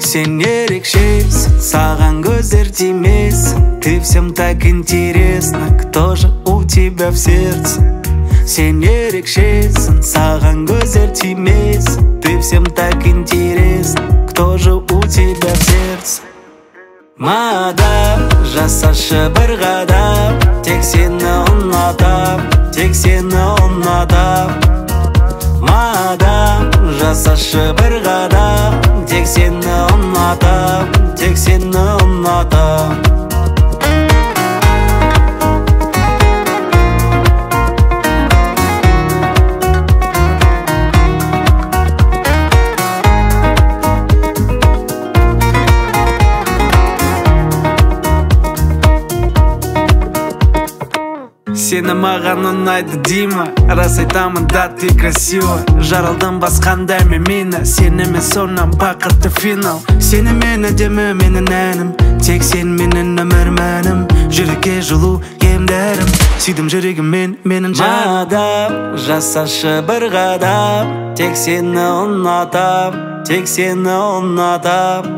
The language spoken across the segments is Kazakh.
Сен ерекшесің, саған көздер тимесін. Ты всем так интересно, кто же у тебя в сердце? Сен ерекшесің, саған көздер тимесін. Ты всем так интересно, кто же у тебя в сердце? Мадам, жасашы бір қадам, тек сені ұнатам, тек сені ұнатам. Мадам, жасашы бір қадам, тек сені ұнатам, тек сені ұнатам. Сені маған ұнайды дейма, рас айтамын да ты красива. Жаралдым басқанда мені, сенімен сонан бақытты финал. Сені мен әдемі менің әнім, тек сен менің өмір мәнім. Жүрекке жылу емдерім, сүйдім жүрегіммен менің жаным. Мадам, жасашы бір қадам, тек сені ұнатам, тек сені ұнатам.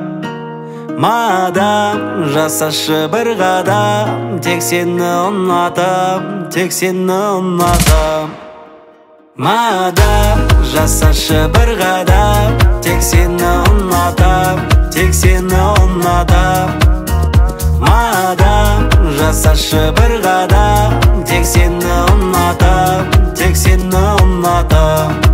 Мадам, жасашы бір қадам, тек сені ұнатам, тек сені ұнатам. Мадам, жасашы бір қадам, тек сені ұнатам, тек сені ұнатам. Мадам, жасашы бір қадам, тек сені ұнатам, тек сені ұнатам.